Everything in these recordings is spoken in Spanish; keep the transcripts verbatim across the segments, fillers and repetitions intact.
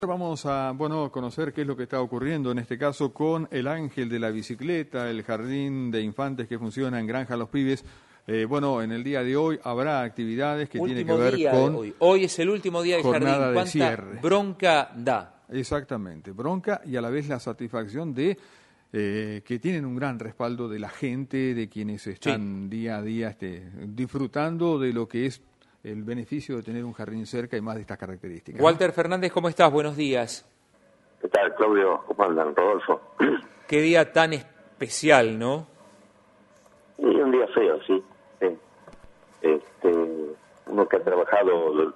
Vamos a bueno conocer qué es lo que está ocurriendo en este caso con el Ángel de la Bicicleta, el jardín de infantes que funciona en Granja Los Pibes. Eh, bueno, en el día de hoy habrá actividades que tienen que ver día con... Hoy. hoy es el último día del jornada jardín. de ¿Cuánta cierre. bronca da? Exactamente, bronca y a la vez la satisfacción de eh, que tienen un gran respaldo de la gente, de quienes están sí. día a día este, disfrutando de lo que es el beneficio de tener un jardín cerca y más de estas características. Walter ¿no? Fernández, ¿cómo estás? Buenos días. ¿Qué tal, Claudio? ¿Cómo andan, Rodolfo? Qué día tan especial, ¿no? Sí, un día feo, sí. sí. Este, uno que ha trabajado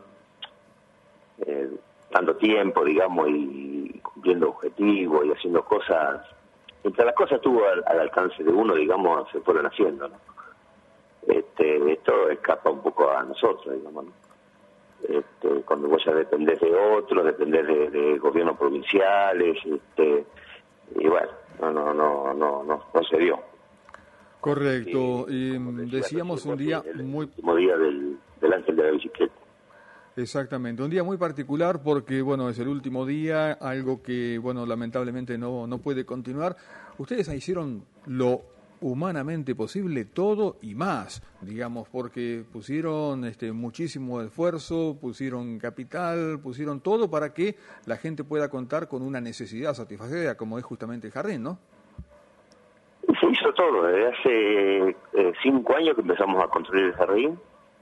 eh, dando tiempo, digamos, y cumpliendo objetivos y haciendo cosas, mientras las cosas estuvo al, al alcance de uno, digamos, se fueron haciendo, ¿no? Este, esto escapa un poco a nosotros, digamos, ¿no? Este, cuando vos ya dependés de otros, dependés de, de gobiernos provinciales, este, y bueno, no, no, no, no, no, no se dio. Correcto, y, y decíamos un día el muy... último día del, del Ángel de la Bicicleta. Exactamente, un día muy particular porque, bueno, es el último día, algo que, bueno, lamentablemente no, no puede continuar. Ustedes hicieron lo humanamente posible, todo y más, digamos, porque pusieron este muchísimo esfuerzo, pusieron capital, pusieron todo para que la gente pueda contar con una necesidad satisfacida, como es justamente el jardín, ¿no? Se hizo todo, desde hace eh, cinco años que empezamos a construir el jardín,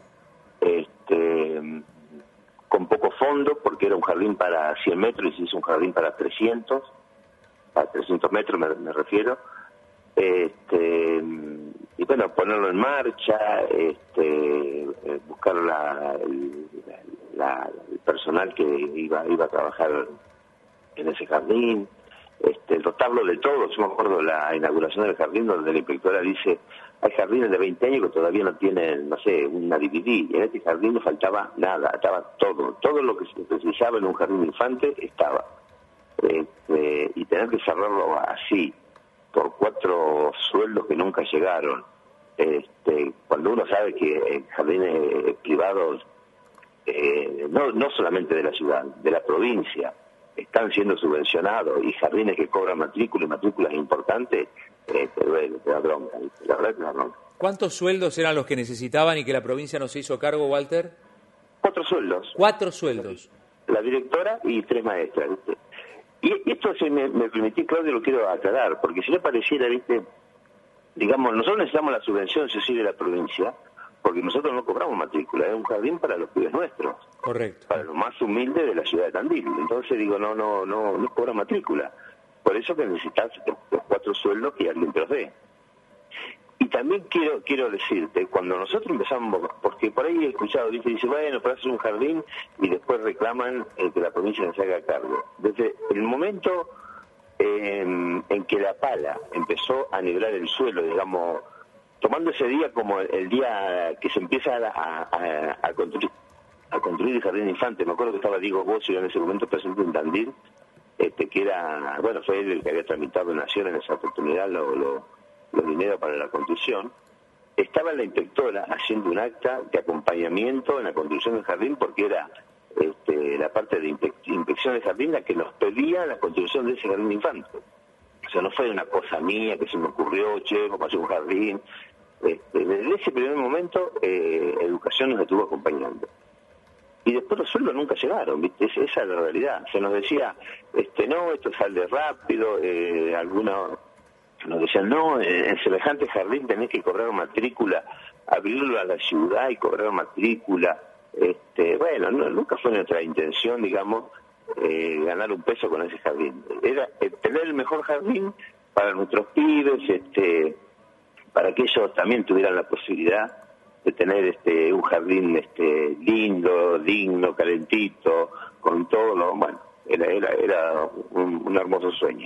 este, con poco fondo, porque era un jardín para cien metros y se hizo un jardín para trescientos, para trescientos metros me, me refiero. Este, y bueno, ponerlo en marcha, este, buscar la, el, la, el personal que iba iba a trabajar en ese jardín, este, dotarlo de todo. Yo me acuerdo la inauguración del jardín donde la inspectora dice, hay jardines de veinte años que todavía no tienen, no sé, una D V D, y en este jardín no faltaba nada, estaba todo, todo lo que se precisaba en un jardín de infante estaba, este, y tener que cerrarlo así por cuatro sueldos que nunca llegaron, este, cuando uno sabe que jardines privados, eh, no, no solamente de la ciudad, de la provincia, están siendo subvencionados, y jardines que cobran matrícula y matrículas importantes, eh, te duele, te da bronca, la verdad que te da bronca. ¿Cuántos sueldos eran los que necesitaban y que la provincia no se hizo cargo, Walter? Cuatro sueldos. Cuatro sueldos. La directora y tres maestras, ¿viste? Y esto, si me, me permitís, Claudio, lo quiero aclarar, porque si no pareciera, ¿viste? Digamos, nosotros necesitamos la subvención, sí, sí, de la provincia, porque nosotros no cobramos matrícula, es un jardín para los pibes nuestros. Correcto. Para los más humildes de la ciudad de Tandil. Entonces digo, no, no, no, no cobra matrícula. Por eso que necesitas los cuatro sueldos que alguien te los dé. Y también quiero quiero decirte, cuando nosotros empezamos, porque por ahí he escuchado, dice, dice bueno, para hacer un jardín y después reclaman eh, que la provincia se haga cargo. Desde el momento eh, en que la pala empezó a nivelar el suelo, digamos, tomando ese día como el, el día que se empieza a, a, a construir a construir el jardín de infantes, me acuerdo que estaba Diego Bocio en ese momento presente en Tandil, este, que era, bueno, fue él el que había tramitado en Nación en esa oportunidad los lo, lo dinero para la construcción. Estaba la inspectora haciendo un acta de acompañamiento en la construcción del jardín, porque era este, la parte de inspec inspección del jardín la que nos pedía la construcción de ese jardín de infantes. O sea, no fue una cosa mía que se me ocurrió, che, vamos a hacer un jardín. Este, desde ese primer momento, eh, Educación nos estuvo acompañando. Y después los sueldos nunca llegaron, ¿viste? Esa es la realidad. Se nos decía, este no, esto sale rápido, eh, algunos nos decían, no, eh, en semejante jardín tenés que cobrar matrícula, abrirlo a la ciudad y cobrar matrícula. Este, bueno, no, nunca fue nuestra intención, digamos, eh, ganar un peso con ese jardín. Era eh, tener el mejor jardín para nuestros pibes, este, para que ellos también tuvieran la posibilidad de tener este un jardín este lindo, digno, calentito, con todo lo, bueno, era era era un, un hermoso sueño.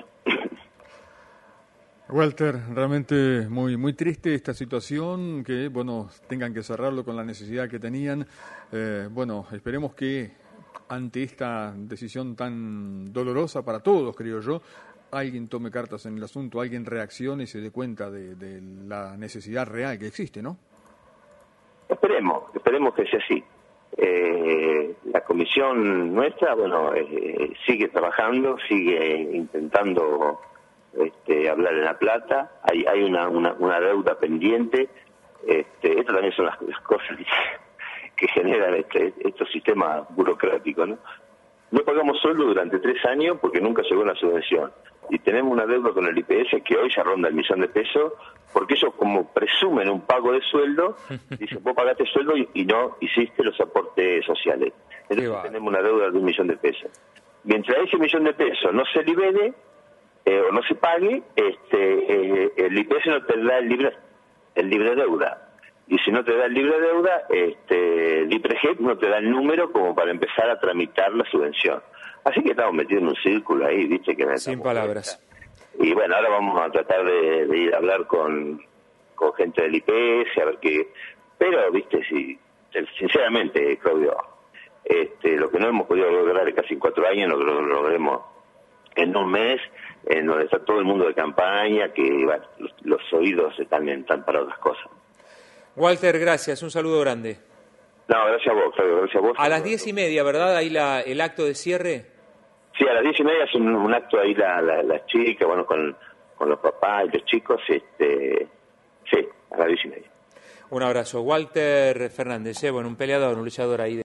Walter, realmente muy muy triste esta situación, que bueno, tengan que cerrarlo con la necesidad que tenían. Eh, bueno, esperemos que ante esta decisión tan dolorosa para todos, creo yo, alguien tome cartas en el asunto, alguien reaccione y se dé cuenta de, de la necesidad real que existe, ¿no? Esperemos, esperemos que sea así. Eh, la comisión nuestra, bueno, eh, sigue trabajando, sigue intentando este, hablar en La Plata. Hay, hay una, una, una deuda pendiente. Este, estas también son las, las cosas que, que generan este, estos sistemas burocráticos, ¿no? No pagamos sueldo durante tres años porque nunca llegó una subvención. Y tenemos una deuda con el I P S que hoy ya ronda el millón de pesos, porque ellos, como presumen un pago de sueldo, dicen, vos pagaste sueldo y, y no hiciste los aportes sociales. Entonces tenemos una deuda de un millón de pesos. Mientras ese millón de pesos no se libere eh, o no se pague, este, eh, el I P S no te da el libre, el libre deuda. Y si no te da el libre deuda, este, el IPREGEP no te da el número como para empezar a tramitar la subvención. Así que estamos metidos en un círculo ahí, viste, que sin palabras. Y bueno, ahora vamos a tratar de, de ir a hablar con, con gente del I P S, a ver qué... Pero, viste, si, sinceramente, Claudio, este, lo que no hemos podido lograr en casi cuatro años, lo, lo logremos en un mes, en donde está todo el mundo de campaña, que bueno, los, los oídos están, están para otras cosas. Walter, gracias, un saludo grande. No, gracias a vos, Claudio, gracias a vos. A las diez y media, ¿verdad? Ahí la, el acto de cierre. Sí, a las diez y media es un, un acto ahí la, la, las chicas, bueno, con, con los papás y los chicos, este, sí, a las diez y media. Un abrazo. Walter Fernández, eh, bueno, un peleador, un luchador ahí de